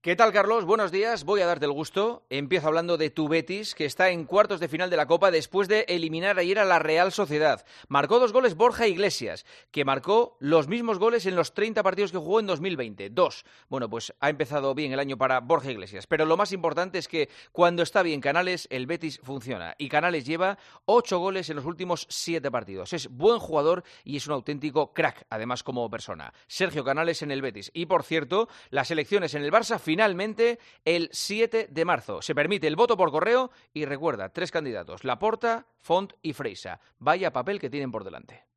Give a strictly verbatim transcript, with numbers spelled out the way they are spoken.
¿Qué tal, Carlos? Buenos días. Voy a darte el gusto. Empiezo hablando de tu Betis, que está en cuartos de final de la Copa después de eliminar ayer a la Real Sociedad. Marcó dos goles Borja Iglesias, que marcó los mismos goles en los treinta partidos que jugó en dos mil veinte. Dos. Bueno, pues ha empezado bien el año para Borja Iglesias. Pero lo más importante es que cuando está bien Canales, el Betis funciona. Y Canales lleva ocho goles en los últimos siete partidos. Es buen jugador y es un auténtico crack, además como persona. Sergio Canales en el Betis. Y, por cierto, las elecciones en el Barça finalmente el siete de marzo. Se permite el voto por correo y recuerda, tres candidatos, Laporta, Font y Freisa. Vaya papel que tienen por delante.